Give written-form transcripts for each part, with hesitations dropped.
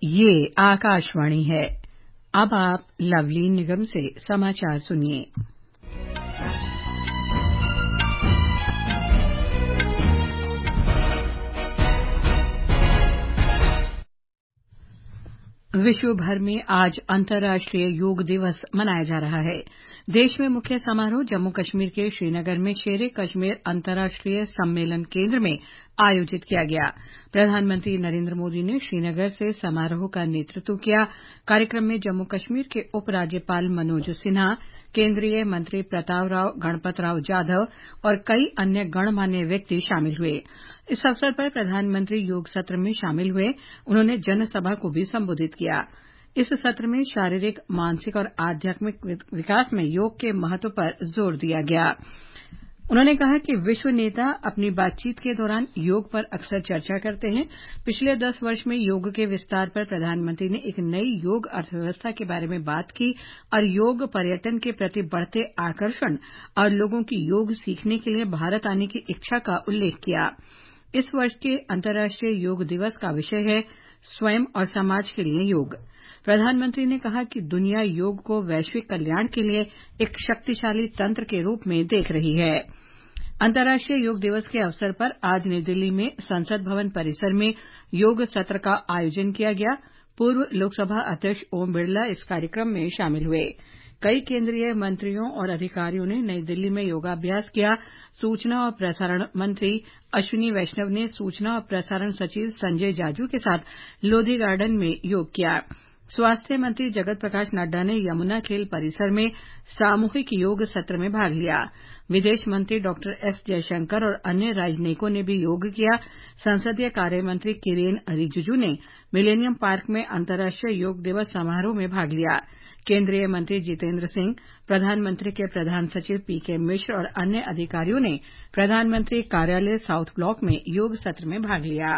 ये आकाशवाणी है। अब आप लवली निगम से समाचार सुनिए। विश्व भर में आज अंतर्राष्ट्रीय योग दिवस मनाया जा रहा है। देश में मुख्य समारोह जम्मू कश्मीर के श्रीनगर में शेर कश्मीर अंतर्राष्ट्रीय सम्मेलन केंद्र में आयोजित किया गया। प्रधानमंत्री नरेंद्र मोदी ने श्रीनगर से समारोह का नेतृत्व किया। कार्यक्रम में जम्मू कश्मीर के उपराज्यपाल मनोज सिन्हा, केंद्रीय मंत्री प्रतापराव गणपतराव जाधव और कई अन्य गणमान्य व्यक्ति शामिल हुए। इस अवसर पर प्रधानमंत्री योग सत्र में शामिल हुए। उन्होंने जनसभा को भी संबोधित किया। इस सत्र में शारीरिक, मानसिक और आध्यात्मिक विकास में योग के महत्व पर जोर दिया गया। उन्होंने कहा कि विश्व नेता अपनी बातचीत के दौरान योग पर अक्सर चर्चा करते हैं। पिछले 10 वर्ष में योग के विस्तार पर प्रधानमंत्री ने एक नई योग अर्थव्यवस्था के बारे में बात की और योग पर्यटन के प्रति बढ़ते आकर्षण और लोगों की योग सीखने के लिए भारत आने की इच्छा का उल्लेख किया। इस वर्ष के अंतर्राष्ट्रीय योग दिवस का विषय है स्वयं और समाज के लिए योग। प्रधानमंत्री ने कहा कि दुनिया योग को वैश्विक कल्याण के लिए एक शक्तिशाली तंत्र के रूप में देख रही है। अंतर्राष्ट्रीय योग दिवस के अवसर पर आज नई दिल्ली में संसद भवन परिसर में योग सत्र का आयोजन किया गया। पूर्व लोकसभा अध्यक्ष ओम बिरला इस कार्यक्रम में शामिल हुए। कई केंद्रीय मंत्रियों और अधिकारियों ने नई दिल्ली में योगाभ्यास किया। सूचना और प्रसारण मंत्री अश्विनी वैष्णव ने सूचना और प्रसारण सचिव संजय जाजू के साथ लोधी गार्डन में योग किया। स्वास्थ्य मंत्री जगत प्रकाश नड्डा ने यमुना खेल परिसर में सामूहिक योग सत्र में भाग लिया। विदेश मंत्री डॉक्टर एस जयशंकर और अन्य राजनयिकों ने भी योग किया। संसदीय कार्य मंत्री किरेन रिजिजू ने मिलेनियम पार्क में अंतर्राष्ट्रीय योग दिवस समारोह में भाग लिया। केंद्रीय मंत्री जितेंद्र सिंह, प्रधानमंत्री के प्रधान सचिव पीके मिश्र और अन्य अधिकारियों ने प्रधानमंत्री कार्यालय साउथ ब्लॉक में योग सत्र में भाग लिया।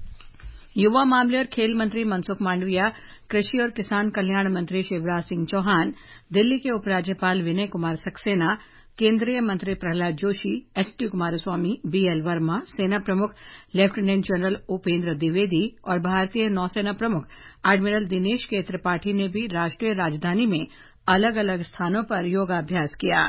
युवा मामले और खेल मंत्री मनसुख मांडविया, कृषि और किसान कल्याण मंत्री शिवराज सिंह चौहान, दिल्ली के उपराज्यपाल विनय कुमार सक्सेना, केंद्रीय मंत्री प्रहलाद जोशी, एचडी कुमारस्वामी, बीएल वर्मा, सेना प्रमुख लेफ्टिनेंट जनरल उपेंद्र द्विवेदी और भारतीय नौसेना प्रमुख एडमिरल दिनेश के त्रिपाठी ने भी राष्ट्रीय राजधानी में अलग अलग स्थानों पर योगाभ्यास किया।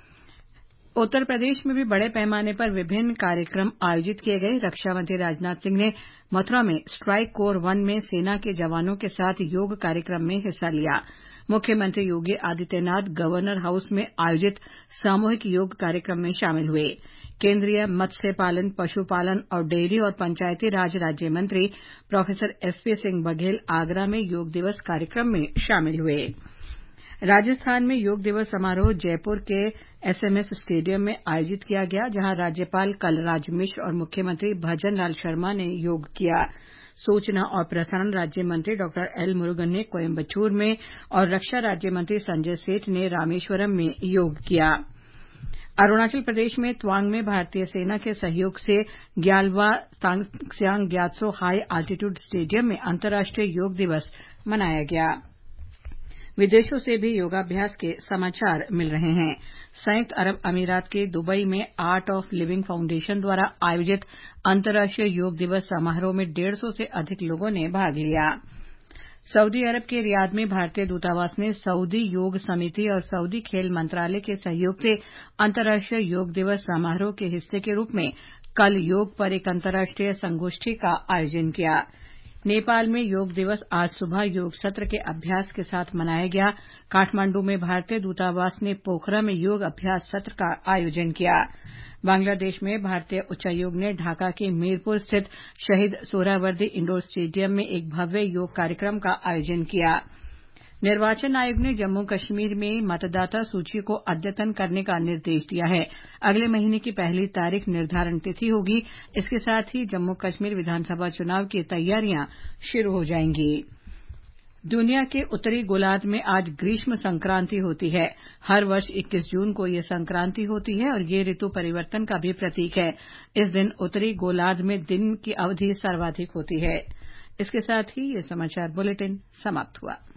उत्तर प्रदेश में भी बड़े पैमाने पर विभिन्न कार्यक्रम आयोजित किए गए। रक्षा मंत्री राजनाथ सिंह ने मथुरा में स्ट्राइक कोर 1 में सेना के जवानों के साथ योग कार्यक्रम में हिस्सा लिया। मुख्यमंत्री योगी आदित्यनाथ गवर्नर हाउस में आयोजित सामूहिक योग कार्यक्रम में शामिल हुए। केंद्रीय मत्स्य पालन, पशुपालन और डेयरी और पंचायती राज राज्य मंत्री प्रोफेसर एसपी सिंह बघेल आगरा में योग दिवस कार्यक्रम में शामिल हुए। राजस्थान में योग दिवस समारोह जयपुर के एसएमएस स्टेडियम में आयोजित किया गया, जहां राज्यपाल कलराज मिश्र और मुख्यमंत्री भजन लाल शर्मा ने योग किया। सूचना और प्रसारण राज्य मंत्री डॉक्टर एल मुरुगन ने कोयम्बटूर में और रक्षा राज्य मंत्री संजय सेठ ने रामेश्वरम में योग किया। अरुणाचल प्रदेश में तवांग में भारतीय सेना के सहयोग से Gyalwa Tsangyang Gyatso high altitude stadium में अंतर्राष्ट्रीय योग दिवस मनाया गया। विदेशों से भी योगाभ्यास के समाचार मिल रहे हैं। संयुक्त अरब अमीरात के दुबई में आर्ट ऑफ लिविंग फाउंडेशन द्वारा आयोजित अंतर्राष्ट्रीय योग दिवस समारोह में 150 से अधिक लोगों ने भाग लिया। सऊदी अरब के रियाद में भारतीय दूतावास ने सऊदी योग समिति और सऊदी खेल मंत्रालय के सहयोग से अंतर्राष्ट्रीय योग दिवस समारोह के हिस्से के रूप में कल योग पर एक अंतर्राष्ट्रीय संगोष्ठी का आयोजन किया। नेपाल में योग दिवस आज सुबह योग सत्र के अभ्यास के साथ मनाया गया। काठमांडू में भारतीय दूतावास ने पोखरा में योग अभ्यास सत्र का आयोजन किया। बांग्लादेश में भारतीय उच्चायोग ने ढाका के मीरपुर स्थित शहीद सोहरावर्दी इंडोर स्टेडियम में एक भव्य योग कार्यक्रम का आयोजन किया। निर्वाचन आयोग ने जम्मू कश्मीर में मतदाता सूची को अद्यतन करने का निर्देश दिया है। अगले महीने की 1 तारीख निर्धारण तिथि होगी। इसके साथ ही जम्मू कश्मीर विधानसभा चुनाव की तैयारियां शुरू हो जाएंगी। दुनिया के उत्तरी गोलार्ध में आज ग्रीष्म संक्रांति होती है। हर वर्ष 21 जून को ये संक्रांति होती है और ये ऋतु परिवर्तन का भी प्रतीक है। इस दिन उत्तरी गोलार्ध में दिन की अवधि सर्वाधिक होती है। इसके साथ ही ये समाचार बुलेटिन समाप्त हुआ।